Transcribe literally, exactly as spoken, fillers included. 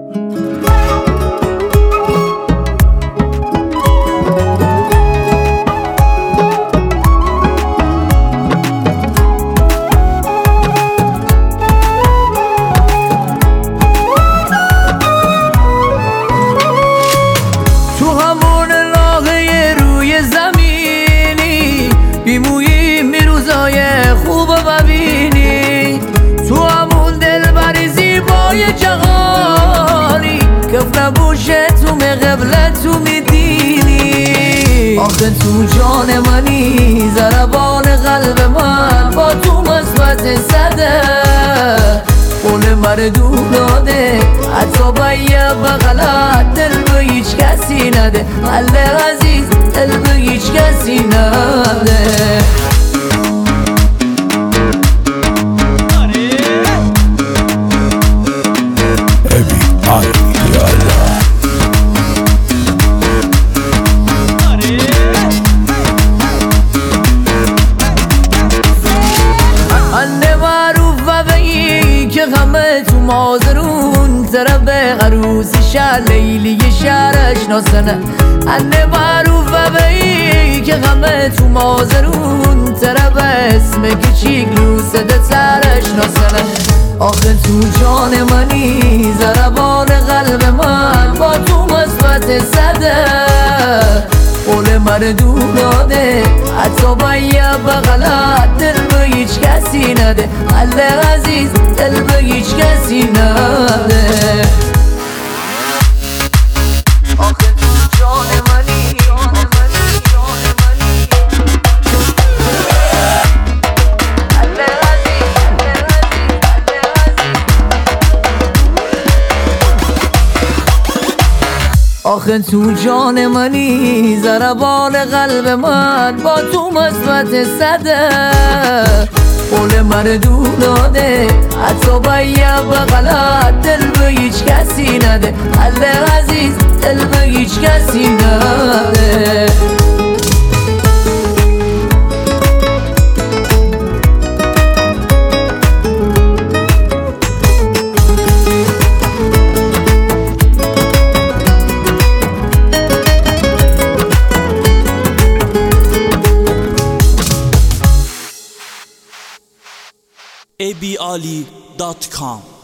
تو میدینی آخه تو جان منی ضربان قلب من با تو مثبت زده قول مردون داده حتی باید بغلت دل به هیچ کسی نده حل عزیز دل به هیچ کسی نده همه تو مازرون طرف عروس شهر لیلی شهرش ناسنه انه معروف و بایی که همه تو مازرون طرف اسم کچیک لوسده سرش ناسنه آخه تو جان منی ضربان قلب من با تو مثبت زده قول مردون داده حتی باید بغلت دل به هیچ کسی نده حل عزیز دل به هیچ کسی نده آخه تو جان منی آخه تو جان منی ضربان قلب من با تو مثبت زده قول مردون داده حتی باید بغلت دل به هیچ کسی نده حل عزیز دل به هیچ کسی نده ابی علی دات کام